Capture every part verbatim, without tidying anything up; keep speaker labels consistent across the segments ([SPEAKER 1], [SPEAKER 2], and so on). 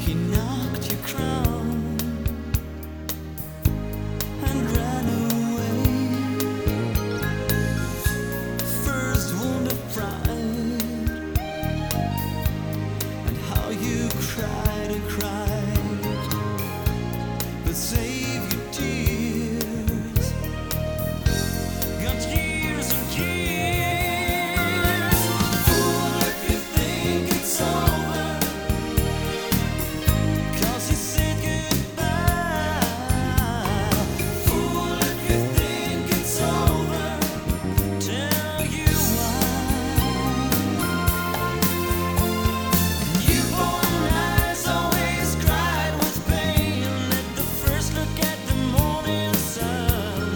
[SPEAKER 1] He knocked your crown and ran away. First wound of pride, and how you cried and cried, but save your tears. Got years and years. Fool if you think it's over, 'cause you said goodbye. Fool if you think it's over, tell you why. Newborn eyes always cried with pain at the first look at the morning sun.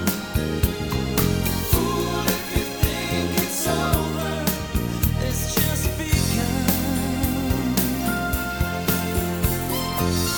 [SPEAKER 1] Fool if you think it's over, it's just begun.